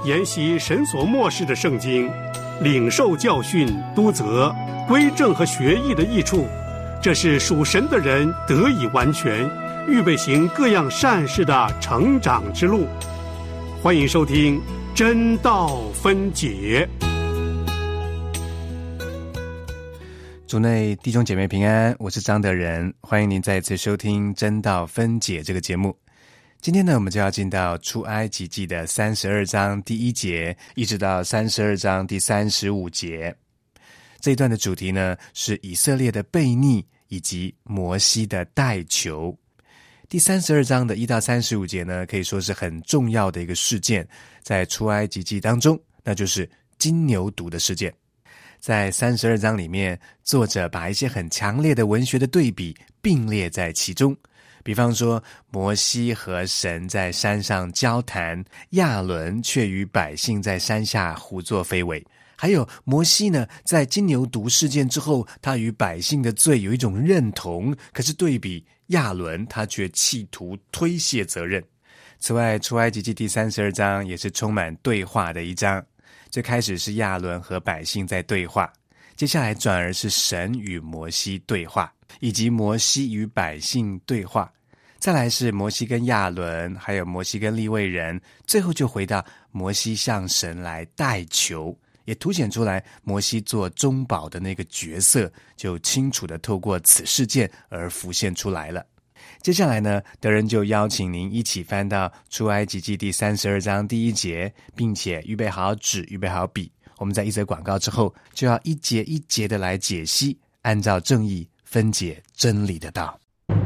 研习神所默示的圣经，领受教训、督责、归正和学艺的益处，这是属神的人得以完全，预备行各样善事的成长之路。欢迎收听真道分解。 主内弟兄姐妹平安，我是张德仁，欢迎您再次收听真道分解这个节目。今天呢，我们就要进到出埃及记的32章第1节，一直到32章第35节。这一段的主题呢，是以色列的悖逆以及摩西的代求。第32章的1到35节呢，可以说是很重要的一个事件，在出埃及记当中，那就是金牛犊的事件。在32章里面，作者把一些很强烈的文学的对比并列在其中。比方说，摩西和神在山上交谈，亚伦却与百姓在山下胡作非为。还有摩西呢，在金牛犊事件之后，他与百姓的罪有一种认同，可是对比亚伦，他却企图推卸责任。此外，出埃及记第32章也是充满对话的一章。最开始是亚伦和百姓在对话，接下来转而是神与摩西对话，以及摩西与百姓对话。再来是摩西跟亚伦，还有摩西跟利未人，最后就回到摩西向神来代求，也凸显出来摩西做中保的那个角色，就清楚的透过此事件而浮现出来了。接下来呢，德仁就邀请您一起翻到出埃及记第32章第1节，并且预备好纸，预备好笔。我们在一则广告之后，就要一节一节的来解析，按照正义分解真理的道。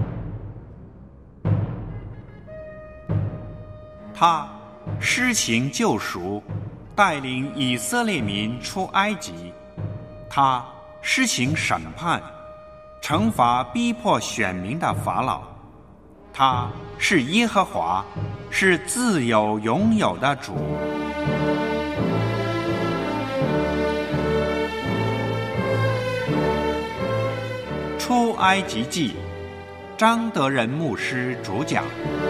他施行救赎，带领以色列民出埃及。他施行审判，惩罚逼迫选民的法老。他是耶和华，是自有永有的主。出埃及记，张德仁牧师主讲。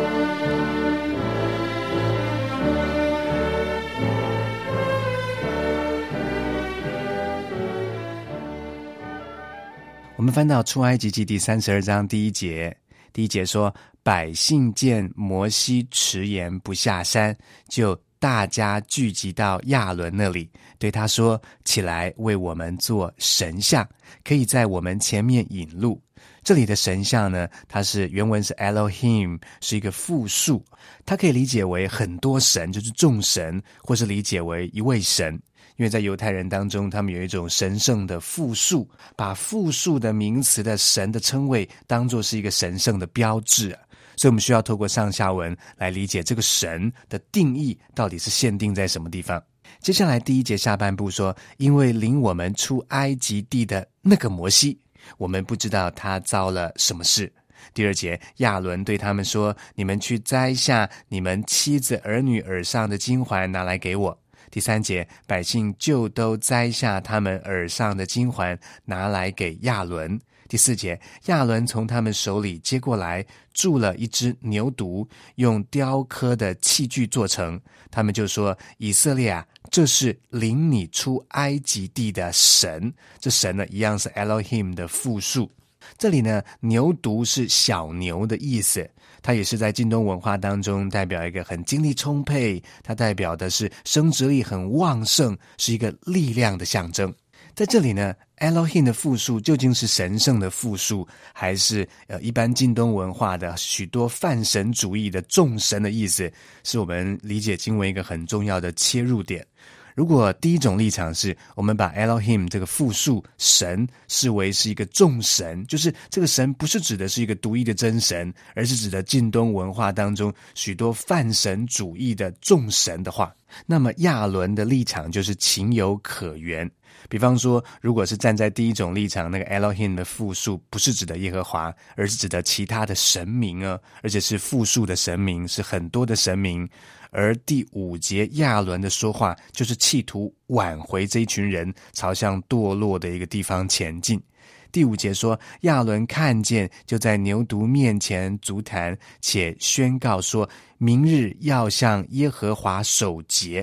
我们翻到出埃及记第32章第1节，第1节说，百姓见摩西迟延不下山，就大家聚集到亚伦那里，对他说，起来为我们做神像，可以在我们前面引路。这里的神像呢，它是原文是 Elohim， 是一个复数，它可以理解为很多神，就是众神，或是理解为一位神。因为在犹太人当中，他们有一种神圣的复数，把复数的名词的神的称谓当作是一个神圣的标志。所以我们需要透过上下文来理解这个神的定义到底是限定在什么地方。接下来第1节下半部说，因为领我们出埃及地的那个摩西，我们不知道他遭了什么事。第2节，亚伦对他们说，你们去摘下你们妻子儿女耳上的金环拿来给我。第3节，百姓就都摘下他们耳上的金环拿来给亚伦。第4节，亚伦从他们手里接过来，铸了一只牛犊，用雕刻的器具做成。他们就说，以色列啊，这是领你出埃及地的神。这神呢，一样是 Elohim 的复数。这里呢，牛犊是小牛的意思，它也是在近东文化当中代表一个很精力充沛，它代表的是生殖力很旺盛，是一个力量的象征。在这里呢， Elohim 的复数究竟是神圣的复数，还是一般近东文化的许多泛神主义的众神的意思，是我们理解经文一个很重要的切入点。如果第一种立场是我们把 Elohim 这个复数神视为是一个众神，就是这个神不是指的是一个独一的真神，而是指的近东文化当中许多泛神主义的众神的话，那么亚伦的立场就是情有可原。比方说，如果是站在第一种立场，那个 Elohim 的复数不是指的耶和华，而是指的其他的神明啊，而且是复数的神明，是很多的神明。而第5节亚伦的说话就是企图挽回这一群人朝向堕落的一个地方前进。第5节说，亚伦看见，就在牛犊面前足坛，且宣告说，明日要向耶和华守节。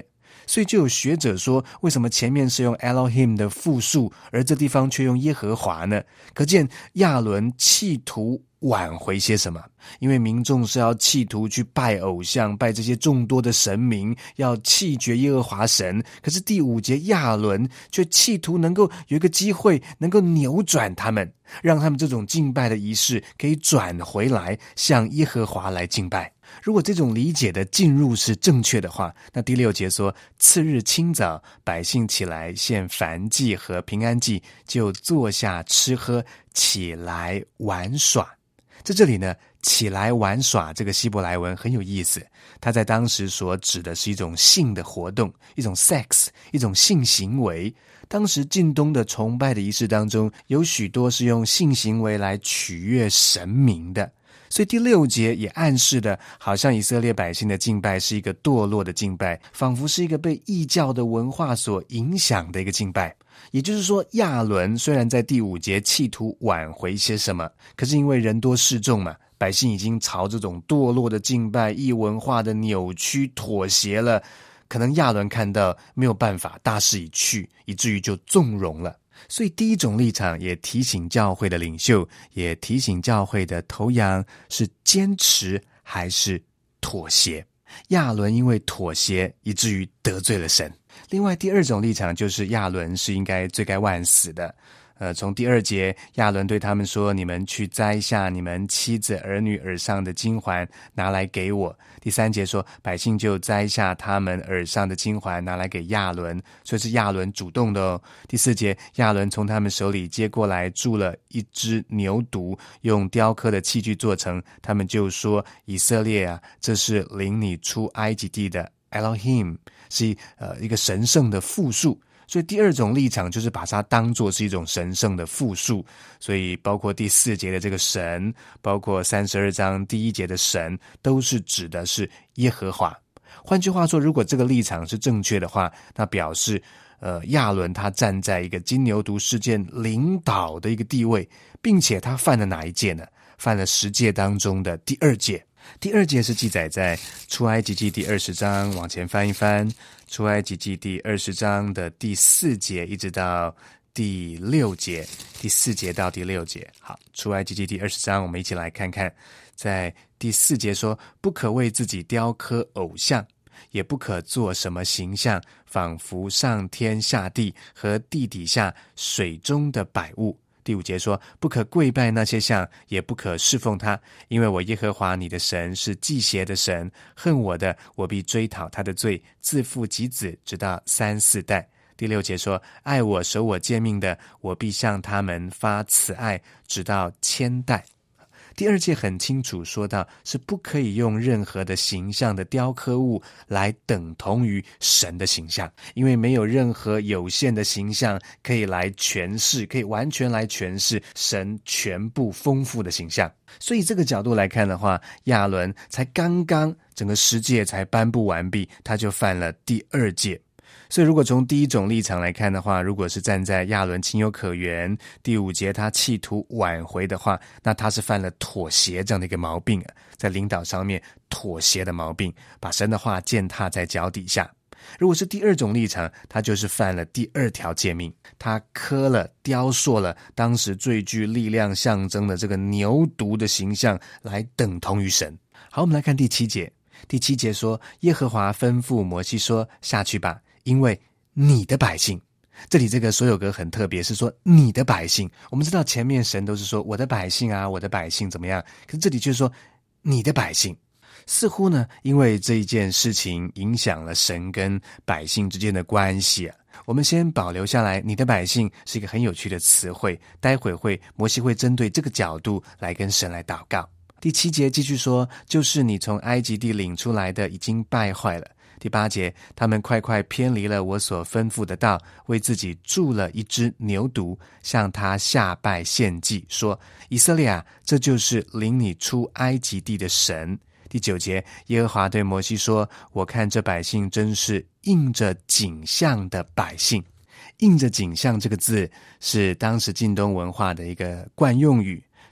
所以就有学者说，为什么前面是用 Elohim 的复数，而这地方却用耶和华呢？可见亚伦企图挽回些什么？因为民众是要企图去拜偶像，拜这些众多的神明，要弃绝耶和华神。可是第5节亚伦却企图能够有一个机会，能够扭转他们，让他们这种敬拜的仪式可以转回来，向耶和华来敬拜。如果这种理解的进入是正确的话，那第6节说，次日清早，百姓起来献燔祭和平安祭，就坐下吃喝，起来玩耍。在这里呢，起来玩耍这个希伯来文很有意思，它在当时所指的是一种性的活动，一种 sex， 一种性行为。当时近东的崇拜的仪式当中，有许多是用性行为来取悦神明的。所以第6节也暗示的，好像以色列百姓的敬拜是一个堕落的敬拜，仿佛是一个被异教的文化所影响的一个敬拜。也就是说，亚伦虽然在第5节企图挽回些什么，可是因为人多势众嘛，百姓已经朝这种堕落的敬拜、异文化的扭曲妥协了，可能亚伦看到没有办法，大势已去，以至于就纵容了。所以第一种立场也提醒教会的领袖，也提醒教会的头羊，是坚持还是妥协。亚伦因为妥协，以至于得罪了神。另外第2种立场就是亚伦是应该罪该万死的。从第2节，亚伦对他们说，你们去摘下你们妻子儿女耳上的金环，拿来给我。第3节说，百姓就摘下他们耳上的金环，拿来给亚伦，所以是亚伦主动的哦。第4节，亚伦从他们手里接过来，铸了一只牛犊，用雕刻的器具做成。他们就说，以色列啊，这是领你出埃及地的 Elohim， 是一个神圣的复数。所以第2种立场就是把它当作是一种神圣的复数，所以包括第4节的这个神，包括32章第1节的神，都是指的是耶和华。换句话说，如果这个立场是正确的话，那表示亚伦他站在一个金牛犊事件领导的一个地位，并且他犯了哪一戒呢？犯了10戒当中的第2戒。第2节是记载在出埃及记第20章，往前翻一翻，出埃及记第20章的第4节一直到第6节，第4节到第6节。好，出埃及记第20章，我们一起来看看，在第4节说，不可为自己雕刻偶像，也不可做什么形象，仿佛上天下地和地底下水中的百物。第5节说，不可跪拜那些像，也不可侍奉他，因为我耶和华你的神是忌邪的神，恨我的，我必追讨他的罪，自父及子，直到3、4代。第6节说，爱我守我诫命的，我必向他们发慈爱，直到1000代。第2节很清楚说到，是不可以用任何的形象的雕刻物来等同于神的形象，因为没有任何有限的形象可以来诠释，可以完全来诠释神全部丰富的形象。所以这个角度来看的话，亚伦才刚刚整个10戒才颁布完毕，他就犯了第2戒。所以如果从第1种立场来看的话，如果是站在亚伦情有可原，第5节他企图挽回的话，那他是犯了妥协这样的一个毛病啊，在领导上面妥协的毛病，把神的话践踏在脚底下。如果是第2种立场，他就是犯了第2条诫命，他刻了雕塑了当时最具力量象征的这个牛犊的形象来等同于神。好，我们来看第7节。第7节说，耶和华吩咐摩西说，下去吧，因为你的百姓。这里这个所有格很特别，是说你的百姓。我们知道前面神都是说我的百姓啊，我的百姓怎么样，可是这里就是说你的百姓。似乎呢，因为这一件事情影响了神跟百姓之间的关系啊。我们先保留下来，你的百姓是一个很有趣的词汇，待会摩西会针对这个角度来跟神来祷告。第7节继续说，就是你从埃及地领出来的已经败坏了。第8节，他们快偏离了我所吩咐的道，为自己铸了一只牛犊，向他下拜献祭，说，以色列啊，这就是领你出埃及地的神。第9节，耶和华对摩西说，我看这百姓真是印着景象的百姓。印着景象这个字是当时近东文化的一个惯用语，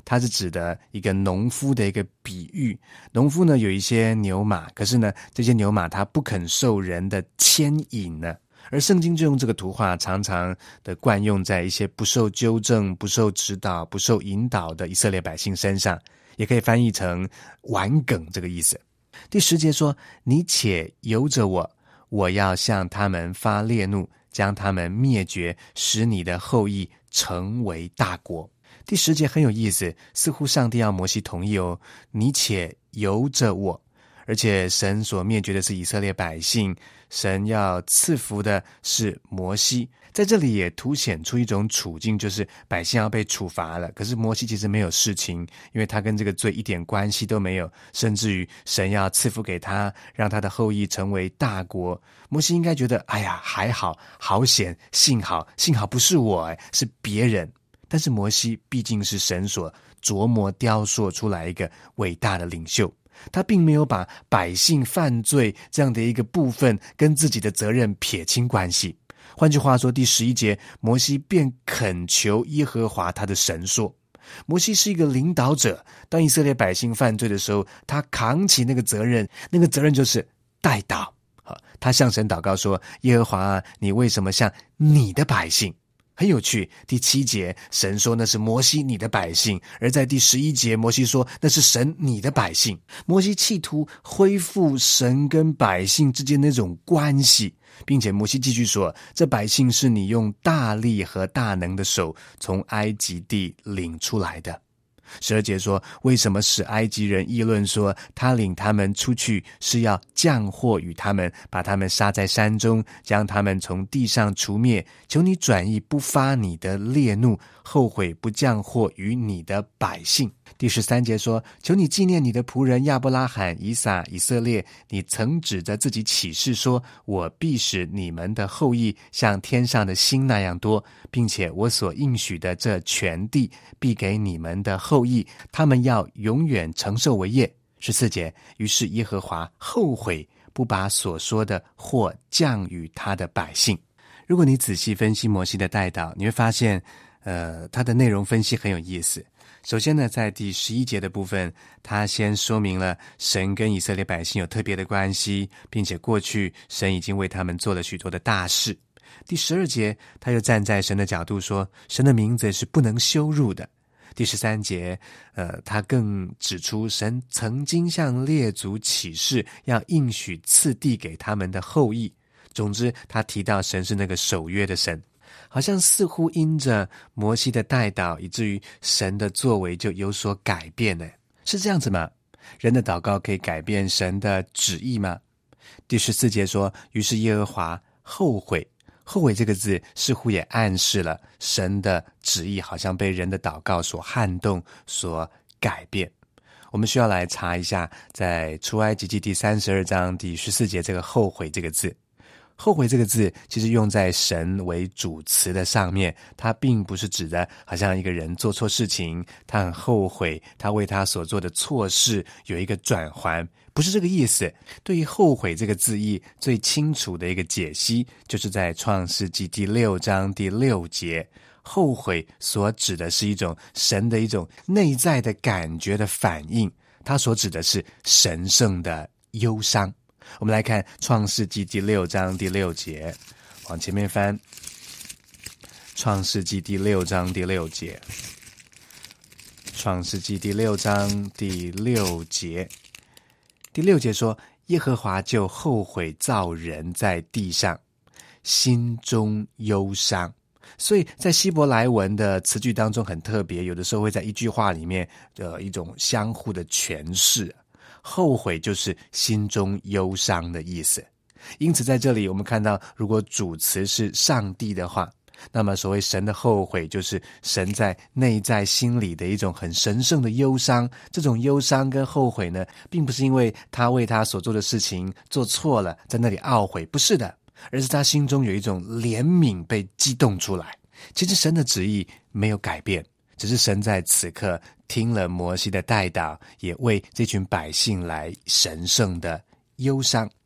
它是指的一个农夫的一个比喻。农夫呢有一些牛马，可是呢这些牛马它不肯受人的牵引呢，而圣经就用这个图画常常的惯用在一些不受纠正、不受指导、不受引导的以色列百姓身上，也可以翻译成顽梗这个意思。第10节说，你且由着我，我要向他们发烈怒，将他们灭绝，使你的后裔成为大国。第10节很有意思，似乎上帝要摩西同意哦，你且由着我，而且神所灭绝的是以色列百姓，神要赐福的是摩西。在这里也凸显出一种处境，就是百姓要被处罚了，可是摩西其实没有事情，因为他跟这个罪一点关系都没有，甚至于神要赐福给他，让他的后裔成为大国。摩西应该觉得哎呀还好，好险，幸好不是我，是别人。但是摩西毕竟是神所琢磨雕塑出来一个伟大的领袖，他并没有把百姓犯罪这样的一个部分跟自己的责任撇清关系。换句话说，第11节，摩西便恳求耶和华他的神说，摩西是一个领导者，当以色列百姓犯罪的时候，他扛起那个责任，那个责任就是代祷。他向神祷告说，耶和华啊，你为什么向你的百姓？很有趣，第7节神说那是摩西你的百姓，而在第11节摩西说那是神你的百姓。摩西企图恢复神跟百姓之间那种关系，并且摩西继续说，这百姓是你用大力和大能的手从埃及地领出来的。12节说，为什么使埃及人议论说，他领他们出去是要降祸与他们，把他们杀在山中，将他们从地上除灭。求你转意，不发你的烈怒，后悔不降祸与你的百姓。第13节说，求你纪念你的仆人亚伯拉罕、以撒、以色列，你曾指着自己起誓说，我必使你们的后裔像天上的星那样多，并且我所应许的这全地必给你们的后裔，他们要永远承受为业。14节，于是耶和华后悔，不把所说的祸降与他的百姓。如果你仔细分析摩西的代祷，你会发现他的内容分析很有意思。首先呢，在第11节的部分，他先说明了神跟以色列百姓有特别的关系，并且过去神已经为他们做了许多的大事。第12节，他又站在神的角度说，神的名字是不能羞辱的。第13节，他更指出神曾经向列祖起誓，要应许赐地给他们的后裔。总之，他提到神是那个守约的神。好像似乎因着摩西的代祷，以至于神的作为就有所改变了，是这样子吗？人的祷告可以改变神的旨意吗？第14节说，于是耶和华后悔。后悔这个字似乎也暗示了神的旨意好像被人的祷告所撼动，所改变。我们需要来查一下，在出埃及记第32章第14节这个后悔这个字。后悔这个字其实用在神为主词的上面，它并不是指的好像一个人做错事情，他很后悔，他为他所做的错事有一个转圜，不是这个意思。对于后悔这个字义最清楚的一个解析，就是在创世纪第6章第6节，后悔所指的是一种神的一种内在的感觉的反应，它所指的是神圣的忧伤。我们来看创世纪第6章第6节，往前面翻，创世纪第6章第6节，创世纪第6章第6节，第6节说，耶和华就后悔造人在地上，心中忧伤。所以在希伯来文的词句当中很特别，有的时候会在一句话里面一种相互的诠释。后悔就是心中忧伤的意思。因此在这里我们看到，如果主词是上帝的话，那么所谓神的后悔就是神在内在心里的一种很神圣的忧伤。这种忧伤跟后悔呢，并不是因为他为他所做的事情做错了在那里懊悔，不是的，而是他心中有一种怜悯被激动出来。其实神的旨意没有改变，只是神在此刻听了摩西的代祷，也为这群百姓来神圣的忧伤。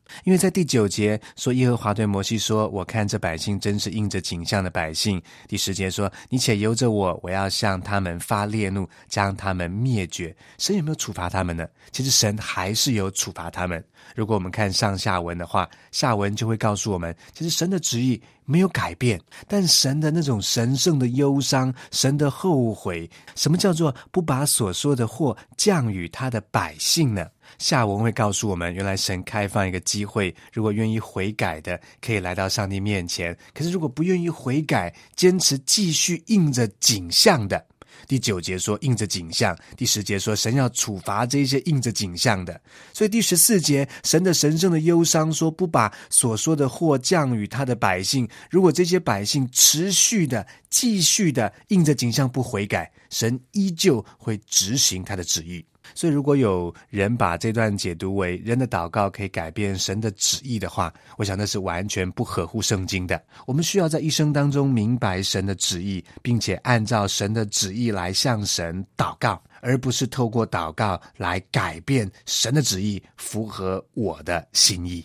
因为在第9节说，耶和华对摩西说，我看这百姓真是应着景象的百姓。第10节说，你且由着我，我要向他们发烈怒，将他们灭绝。神有没有处罚他们呢？其实神还是有处罚他们。如果我们看上下文的话，下文就会告诉我们，其实神的旨意没有改变，但神的那种神圣的忧伤，神的后悔，什么叫做不把所说的祸降与他的百姓呢？下文会告诉我们，原来神开放一个机会，如果愿意悔改的可以来到上帝面前，可是如果不愿意悔改，坚持继续应着景象的，第9节说应着景象，第10节说神要处罚这些应着景象的。所以第14节神的神圣的忧伤说，不把所说的祸降与他的百姓，如果这些百姓持续的继续的应着景象不悔改，神依旧会执行他的旨意。所以如果有人把这段解读为人的祷告可以改变神的旨意的话，我想那是完全不合乎圣经的。我们需要在一生当中明白神的旨意，并且按照神的旨意来向神祷告，而不是透过祷告来改变神的旨意，符合我的心意。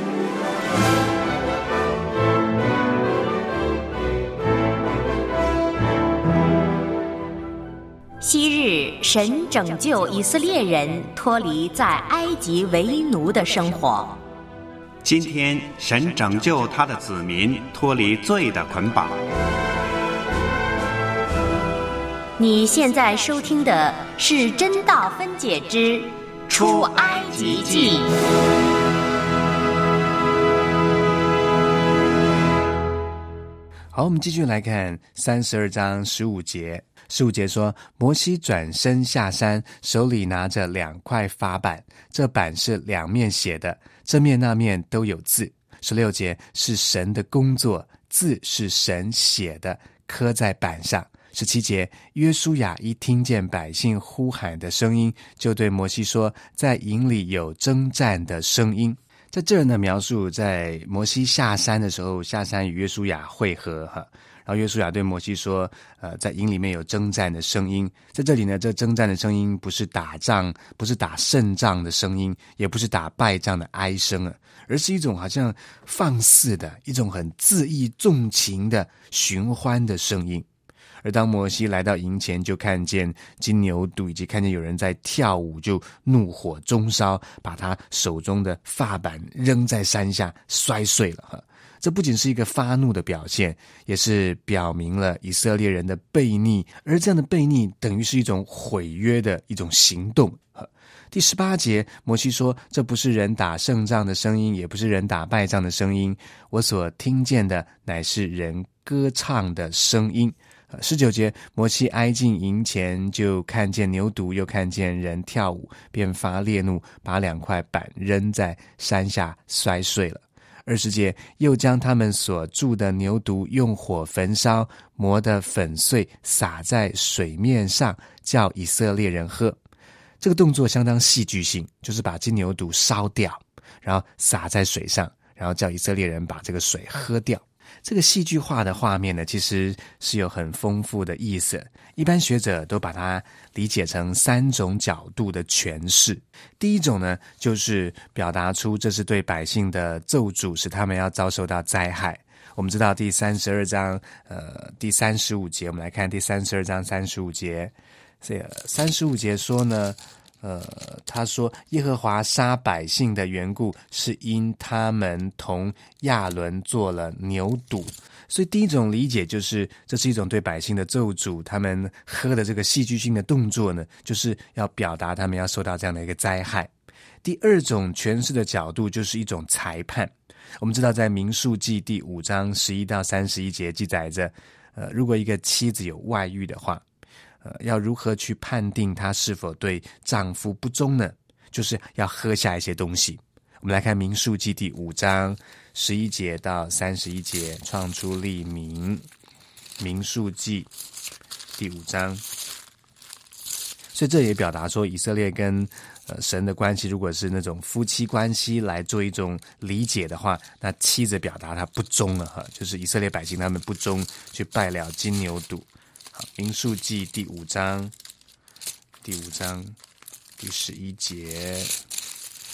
昔日神拯救以色列人脱离在埃及为奴的生活， 今天神拯救他的子民脱离罪的捆绑。 你现在收听的是真道分解之出埃及记。 好，我们继续来看32章15节。15节说，摩西转身下山，手里拿着2块法板，这板是2面写的，这面那面都有字。16节是神的工作，字是神写的，刻在板上。17节，约书亚一听见百姓呼喊的声音，就对摩西说，在营里有征战的声音。在这儿呢，描述在摩西下山的时候，下山与约书亚会合哈。然后约书亚对摩西说，在营里面有征战的声音。在这里呢，这征战的声音不是打仗，不是打胜仗的声音，也不是打败仗的哀声啊，而是一种好像放肆的，一种很恣意纵情的寻欢的声音。而当摩西来到营前，就看见金牛犊，以及看见有人在跳舞，就怒火中烧，把他手中的法板扔在山下，摔碎了哈。这不仅是一个发怒的表现，也是表明了以色列人的悖逆，而这样的悖逆等于是一种毁约的一种行动。第18节，摩西说，这不是人打胜仗的声音，也不是人打败仗的声音，我所听见的乃是人歌唱的声音。19节，摩西挨近营前，就看见牛犊，又看见人跳舞，便发烈怒，把2块板扔在山下，摔碎了。20节，又将他们所铸的牛犊用火焚烧，磨得粉碎，撒在水面上，叫以色列人喝。这个动作相当戏剧性，就是把金牛犊烧掉，然后撒在水上，然后叫以色列人把这个水喝掉。这个戏剧化的画面呢，其实是有很丰富的意思。一般学者都把它理解成3种角度的诠释。第一种呢，就是表达出这是对百姓的咒诅，使他们要遭受到灾害。我们知道第32章第35节，我们来看第32章35节。这个35节说呢，他说耶和华杀百姓的缘故，是因他们同亚伦做了牛犊。所以第一种理解就是，这是一种对百姓的咒诅，他们喝的这个戏剧性的动作呢，就是要表达他们要受到这样的一个灾害。第二种诠释的角度就是一种裁判。我们知道在民数记第5章11到31节记载着，如果一个妻子有外遇的话，要如何去判定她是否对丈夫不忠呢？就是要喝下一些东西。我们来看民数记第5章11节到31节，创出利民。民数记第5章，所以这也表达说，以色列跟神的关系，如果是那种夫妻关系来做一种理解的话，那妻子表达她不忠了哈，就是以色列百姓他们不忠，去拜了金牛犊。好，民数记第5章第11节，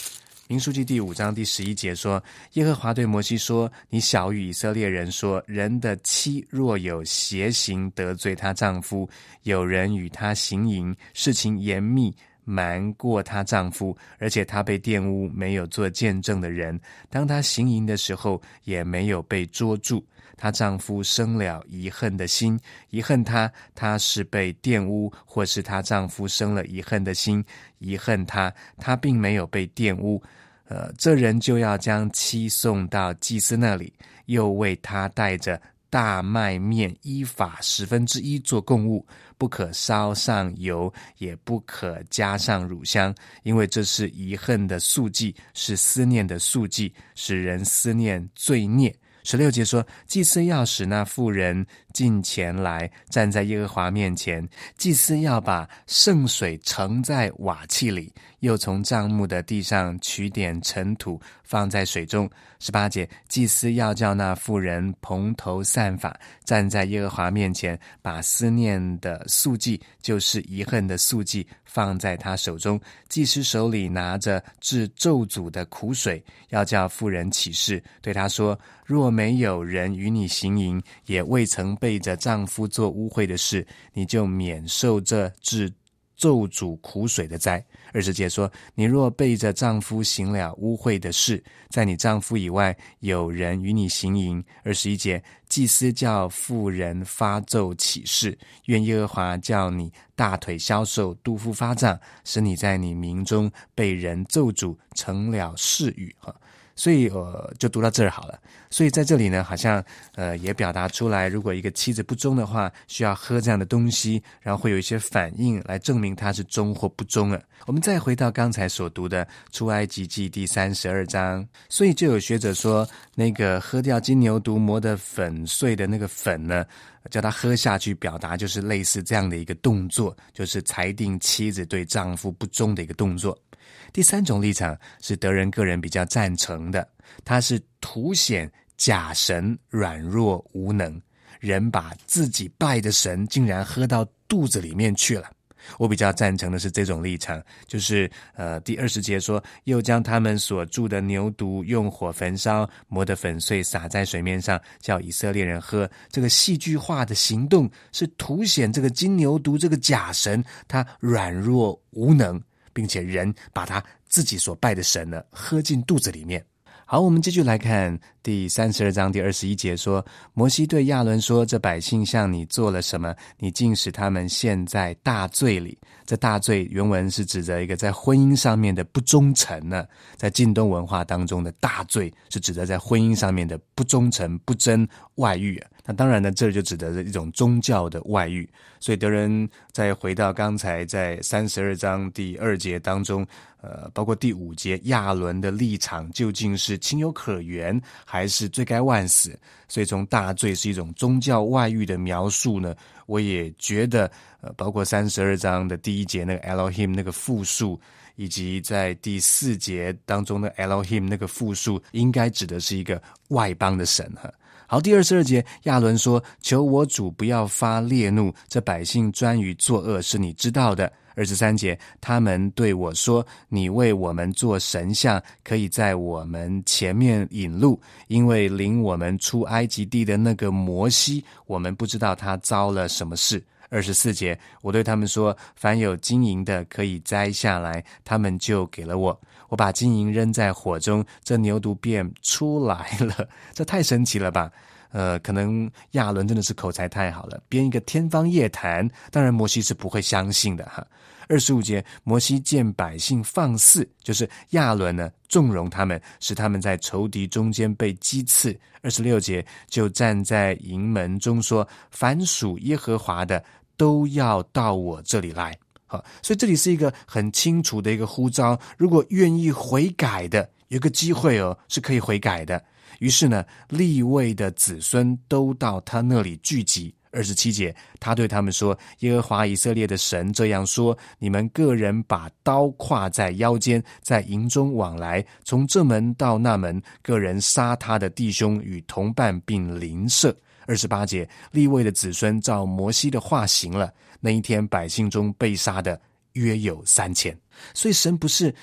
民数记第5章第11节说，耶和华对摩西说，你晓谕以色列人说，人的妻若有邪行得罪她丈夫，有人与她行淫，事情严密，瞒过她丈夫，而且她被玷污，没有做见证的人，当她行淫的时候也没有被捉住，她丈夫生了疑恨的心，疑恨她是被玷污，或是她丈夫生了疑恨的心，疑恨她并没有被玷污，这人就要将妻送到祭司那里，又为她带着大麦面依法1/10做供物，不可烧上油，也不可加上乳香，因为这是遗恨的素祭，是思念的素祭，使人思念罪孽。16节说，祭司要使那妇人进前来，站在耶和华面前，祭司要把圣水盛在瓦器里，又从帐幕的地上取点尘土放在水中。18节，祭司要叫那妇人蓬头散发，站在耶和华面前，把思念的素祭，就是遗恨的素祭，放在他手中，祭司手里拿着治咒诅的苦水，要叫妇人起誓，对他说，若没有人与你行淫，也未曾背着丈夫做污秽的事，你就免受这治咒诅苦水的灾。20节说，你若背着丈夫行了污秽的事，在你丈夫以外有人与你行淫。21节，祭司叫妇人发咒起誓，愿耶和华叫你大腿消瘦，肚腹发胀，使你在你民中被人咒诅，成了誓语。所以就读到这儿好了。所以在这里呢，好像也表达出来，如果一个妻子不忠的话，需要喝这样的东西，然后会有一些反应来证明他是忠或不忠了。我们再回到刚才所读的出埃及记第32章，所以就有学者说，那个喝掉金牛犊磨得粉碎的那个粉呢，叫他喝下去，表达就是类似这样的一个动作，就是裁定妻子对丈夫不忠的一个动作。第3种立场是德仁个人比较赞成的，它是凸显假神软弱无能，人把自己拜的神竟然喝到肚子里面去了。我比较赞成的是这种立场，就是第20节说，又将他们所铸的牛犊用火焚烧，磨得粉碎，撒在水面上，叫以色列人喝。这个戏剧化的行动是凸显这个金牛犊这个假神他软弱无能，并且人把他自己所拜的神呢喝进肚子里面。好，我们继续来看第32章第21节说，摩西对亚伦说，这百姓向你做了什么？你竟使他们陷在大罪里。这大罪原文是指着一个在婚姻上面的不忠诚呢，在近东文化当中的大罪是指着在婚姻上面的不忠诚、不贞、外遇。那当然呢，这就指的是一种宗教的外遇。所以德仁再回到刚才在32章第2节当中，包括第5节，亚伦的立场究竟是情有可原还是罪该万死？所以从大罪是一种宗教外遇的描述呢，我也觉得包括32章的第1节那个 Elohim 那个复数，以及在第4节当中的 Elohim 那个复数，应该指的是一个外邦的神哈。好，第22节，亚伦说，求我主不要发烈怒，这百姓专于作恶，是你知道的。23节，他们对我说，你为我们做神像，可以在我们前面引路，因为领我们出埃及地的那个摩西，我们不知道他遭了什么事。24节，我对他们说，凡有金银的可以摘下来，他们就给了我。我把金银扔在火中，这牛犊便出来了。这太神奇了吧。可能亚伦真的是口才太好了，编一个天方夜谭，当然摩西是不会相信的哈。25节，摩西见百姓放肆，就是亚伦呢纵容他们，使他们在仇敌中间被击刺。26节，就站在营门中说，凡属耶和华的都要到我这里来。好，所以这里是一个很清楚的一个呼召，如果愿意悔改的，有个机会是可以悔改的。于是呢，利未的子孙都到他那里聚集。27节，他对他们说，耶和华以色列的神这样说，你们个人把刀挎在腰间，在营中往来，从这门到那门，个人杀他的弟兄与同伴并邻舍。28节，利未的子孙照摩西的话行了，那一天百姓中被杀的约有3000。所以神不是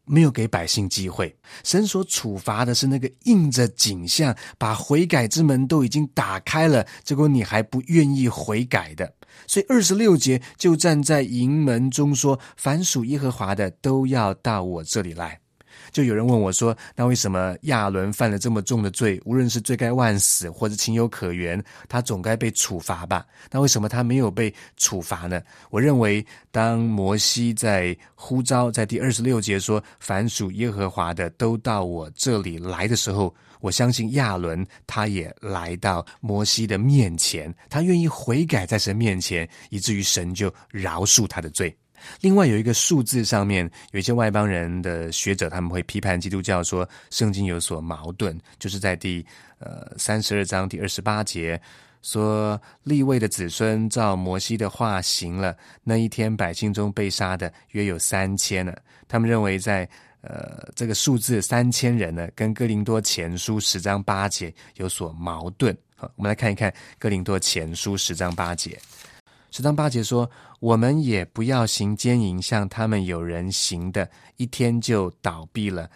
没有给百姓机会。神所处罚的是那个应着景象，把悔改之门都已经打开了，结果你还不愿意悔改的。所以26节就站在营门中说，凡属耶和华的都要到我这里来。就有人问我说，那为什么亚伦犯了这么重的罪，无论是罪该万死或者情有可原，他总该被处罚吧？那为什么他没有被处罚呢？我认为当摩西在呼召在第26节说凡属耶和华的都到我这里来的时候，我相信亚伦他也来到摩西的面前，他愿意悔改在神面前，以至于神就饶恕他的罪。另外有一个数字上面，有一些外邦人的学者他们会批判基督教说圣经有所矛盾，就是在第32章第28节说，利未的子孙照摩西的话行了，那一天百姓中被杀的约有3000了。他们认为在这个数字3000人呢，跟哥林多前书10章8节有所矛盾。好，我们来看一看哥林多前书10章8节。10章8节说，我们也不要行奸淫，像他们有人行的，一天就倒闭了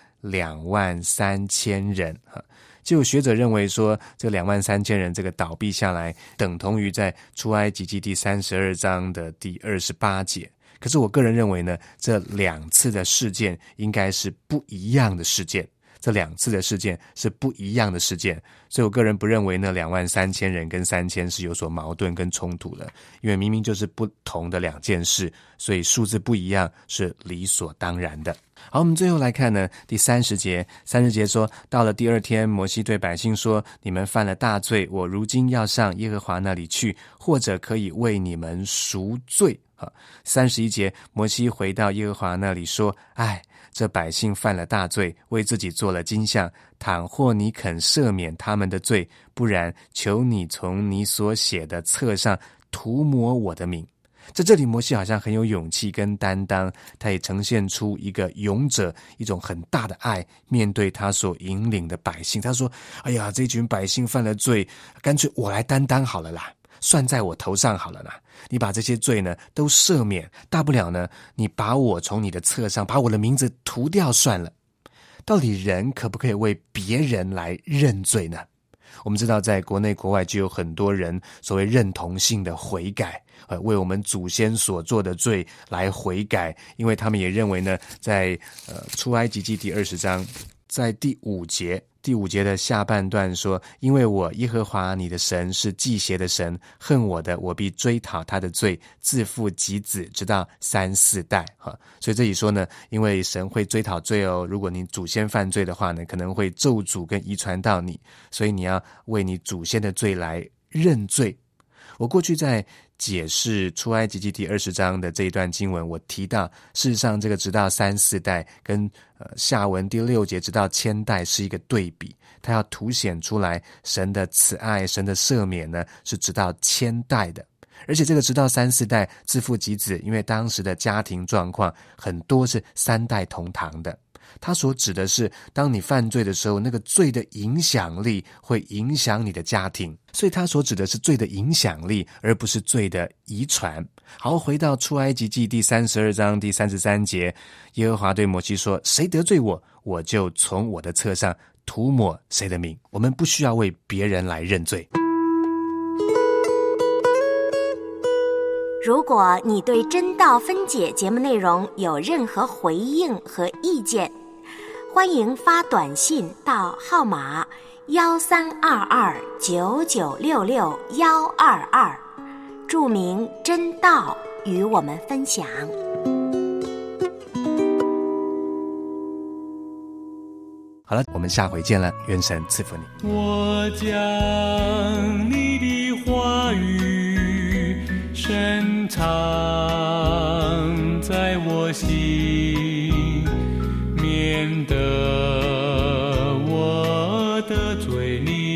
23000人。就有学者认为说，这23000人这个倒闭下来，等同于在出埃及记第32章的第28节。可是我个人认为呢，这两次的事件应该是不一样的事件。这两次的事件是不一样的事件，所以我个人不认为那23000人跟3000是有所矛盾跟冲突的，因为明明就是不同的两件事，所以数字不一样是理所当然的。好，我们最后来看呢，第30节说，到了第二天，摩西对百姓说，你们犯了大罪，我如今要上耶和华那里去，或者可以为你们赎罪。31节，摩西回到耶和华那里说，这百姓犯了大罪，为自己做了金像，倘或你肯赦免他们的罪，不然求你从你所写的册上涂抹我的名。在这里摩西好像很有勇气跟担当，他也呈现出一个勇者一种很大的爱，面对他所引领的百姓。他说，这群百姓犯了罪，干脆我来担当好了啦，算在我头上好了啦，你把这些罪呢都赦免，大不了呢你把我从你的册上把我的名字涂掉算了。到底人可不可以为别人来认罪呢？我们知道在国内国外就有很多人所谓认同性的悔改，为我们祖先所做的罪来悔改，因为他们也认为呢，在出埃及记第20章在第5节的下半段说，因为我耶和华你的神是忌邪的神，恨我的，我必追讨他的罪，自父及子，直到3、4代。所以这里说呢，因为神会追讨罪哦，如果你祖先犯罪的话呢，可能会咒诅跟遗传到你，所以你要为你祖先的罪来认罪。我过去在解释出埃及记第20章的这一段经文，我提到事实上这个直到3、4代跟下文第6节直到1000代是一个对比，它要凸显出来神的慈爱，神的赦免呢是直到1000代的。而且这个直到3、4代自父及子，因为当时的家庭状况很多是3代同堂的，它所指的是当你犯罪的时候，那个罪的影响力会影响你的家庭，所以它所指的是罪的影响力，而不是罪的遗传。好，回到出埃及记第32章第33节，耶和华对摩西说，谁得罪我，我就从我的册上涂抹谁的名。我们不需要为别人来认罪。 如果你对真道分解节目内容有任何回应和意见，欢迎发短信到号码1322996622，注明真道与我们分享。 好了，我们下回见了，愿神赐福你。 我将你的话语深藏在我心，免得我的嘴里